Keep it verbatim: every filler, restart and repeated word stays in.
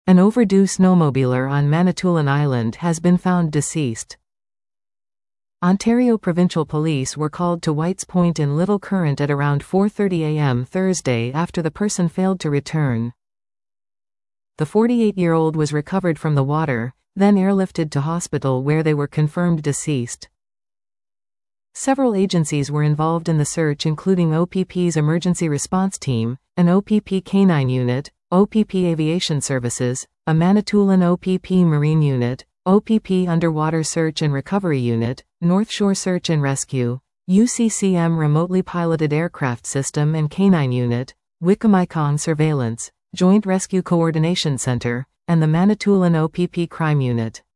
An overdue snowmobiler on Manitoulin Island has been found deceased. Ontario Provincial Police were called to Whites Point in Little Current at around four thirty a m Thursday after the person failed to return. The forty-eight-year-old was recovered from the water, then airlifted to hospital where they were confirmed deceased. Several agencies were involved in the search, including O P P's Emergency Response Team, an O P P Canine Unit, O P P Aviation Services, a Manitoulin O P P Marine Unit, O P P Underwater Search and Recovery Unit, North Shore Search and Rescue, U C C M Remotely Piloted Aircraft System and Canine Unit, Wikamikong Surveillance, Joint Rescue Coordination Center, and the Manitoulin O P P Crime Unit.